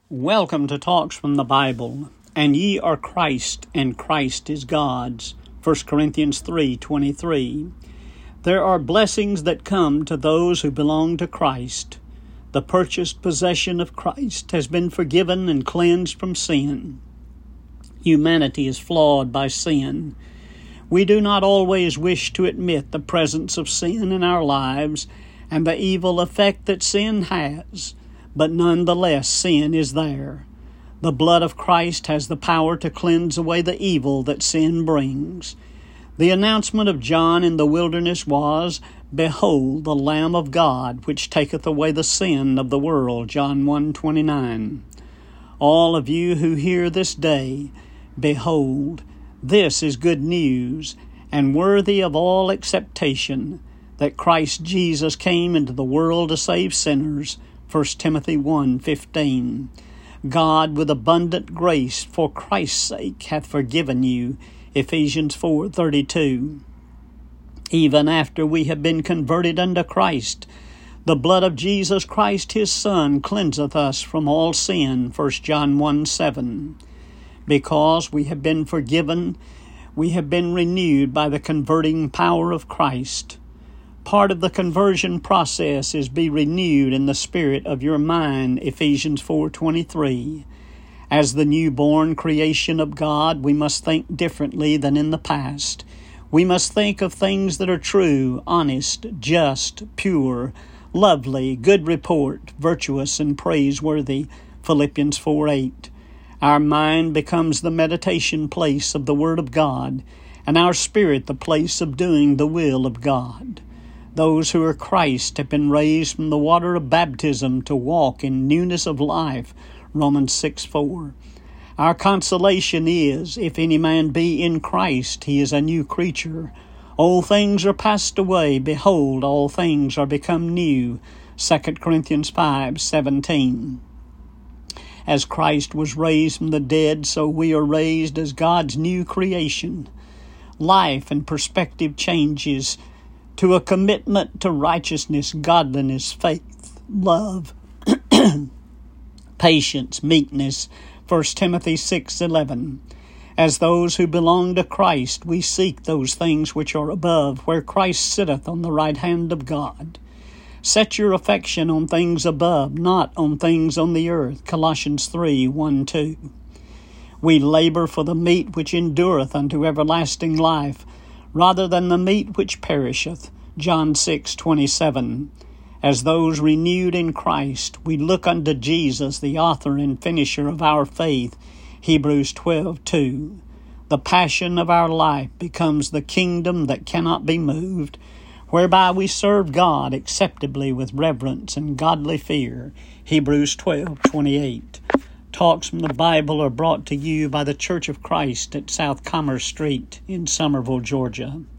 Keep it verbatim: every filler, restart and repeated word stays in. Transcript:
Welcome to Talks from the Bible. And ye are Christ, and Christ is God's. First Corinthians three twenty-three. There are blessings that come to those who belong to Christ. The purchased possession of Christ has been forgiven and cleansed from sin. Humanity is flawed by sin. We do not always wish to admit the presence of sin in our lives and the evil effect that sin has. But nonetheless, sin is there. The blood of Christ has the power to cleanse away the evil that sin brings. The announcement of John in the wilderness was, Behold, the Lamb of God, which taketh away the sin of the world, John one twenty-nine. All of you who hear this day, behold, this is good news, and worthy of all acceptation, that Christ Jesus came into the world to save sinners, First Timothy one fifteen. God with abundant grace for Christ's sake hath forgiven you, Ephesians four thirty-two. Even after we have been converted unto Christ, the blood of Jesus Christ his Son cleanseth us from all sin, First John one seven. Because we have been forgiven, we have been renewed by the converting power of Christ. Part of the conversion process is be renewed in the spirit of your mind, Ephesians four twenty-three. As the newborn creation of God, we must think differently than in the past. We must think of things that are true, honest, just, pure, lovely, good report, virtuous, and praiseworthy, Philippians four eight. Our mind becomes the meditation place of the Word of God, and our spirit the place of doing the will of God. Those who are Christ have been raised from the water of baptism to walk in newness of life, Romans six four. Our consolation is, if any man be in Christ, he is a new creature. Old things are passed away, behold, all things are become new, Second Corinthians five seventeen. As Christ was raised from the dead, so we are raised as God's new creation. Life and perspective changes to a commitment to righteousness, godliness, faith, love, patience, meekness, First Timothy six eleven. As those who belong to Christ, we seek those things which are above, where Christ sitteth on the right hand of God. Set your affection on things above, not on things on the earth, Colossians three one two. We labor for the meat which endureth unto everlasting life, rather than the meat which perisheth, John six twenty-seven. As those renewed in Christ, we look unto Jesus, the author and finisher of our faith, Hebrews twelve two. The passion of our life becomes the kingdom that cannot be moved, whereby we serve God acceptably with reverence and godly fear, Hebrews twelve twenty-eight. Talks from the Bible are brought to you by the Church of Christ at South Commerce Street in Somerville, Georgia.